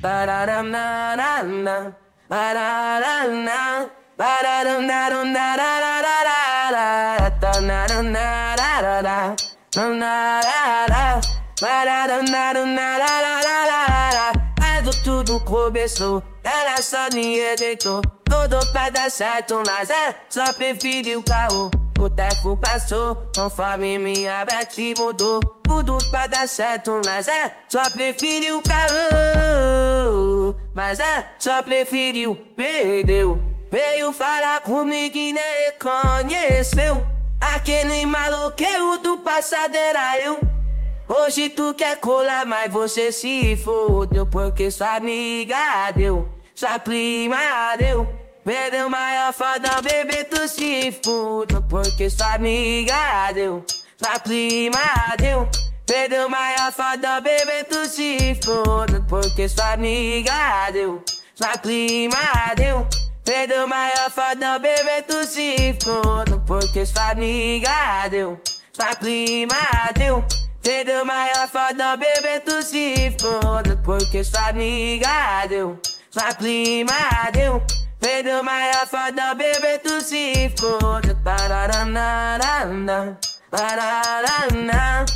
Quando tudo começou, ela só me rejeitou. Tudo pra dar certo, mas só preferiu o carro. O tempo passou, conforme minha mente mudou. Tudo pra dar certo, mas só preferiu o carro. Mas só preferiu, perdeu. Veio falar comigo e nem reconheceu. Aquele maloqueiro do passado era eu. Hoje tu quer colar, mas você se fodeu. Porque sua amiga deu, sua prima deu. Perdeu maior foda, bebê, tu se fudeu. Porque sua amiga deu, sua prima deu. Perdeu maior foda, bebê, tu se fudeu. Porque sua amiga deu, sua prima deu. Perdeu maior foda, bebê, tu se fudeu. Porque sua amiga deu, sua prima deu. Perdeu maior foda, bebê, tu se foda. Porque sua amiga deu, sua prima deu. Perdeu maior foda, bebê, tu se foda. Pararanarana, pararana,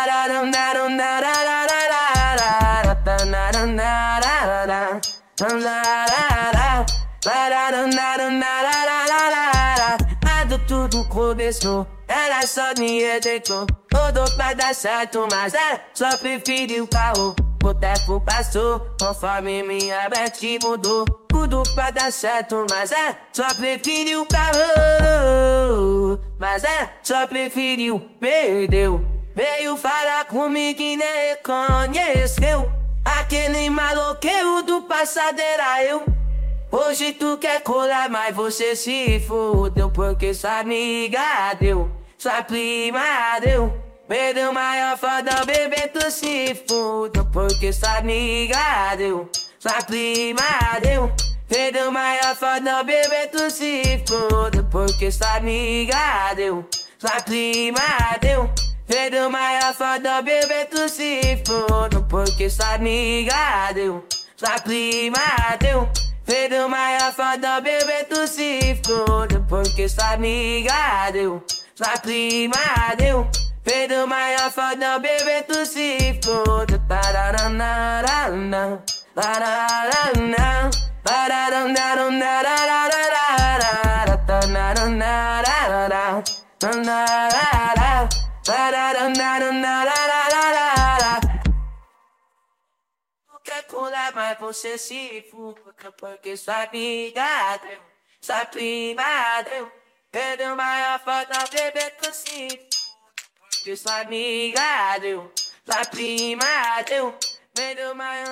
pararanarana, pararanarana, quando tudo começou, ela só me rejeitou. Tudo pra dar certo, mas só preferiu o carro. O tempo passou, conforme minha mente mudou. Tudo pra dar certo, mas só preferiu o carro. Mas só preferiu, perdeu. Veio falar comigo e nem reconheceu. Aquele maloqueiro do passado era eu. Hoje tu quer colar, mas você se fudeu. Porque sua amiga deu, sua prima deu. Perdeu maior foda, bebê, tu se fudeu. Porque sua amiga deu, sua prima deu. Perdeu maior foda, bebê, tu se fudeu. Porque sua amiga deu, sua prima deu. Perdeu maior foda, bebê, tu se fudeu. Porque sua amiga deu, sua prima deu. Perdeu maior foda, bebê, tu se fudeu. Porque sua amiga deu, sua prima deu. Perdeu maior foda, bebê, tu se fudeu. Pararanarana, pararana, quer colar, mas você se fuca. Porque sua amiga deu, sua prima deu. Perdeu maior foda, bebê, tu se fuca. Porque sua amiga deu, sua prima deu. Perdeu maior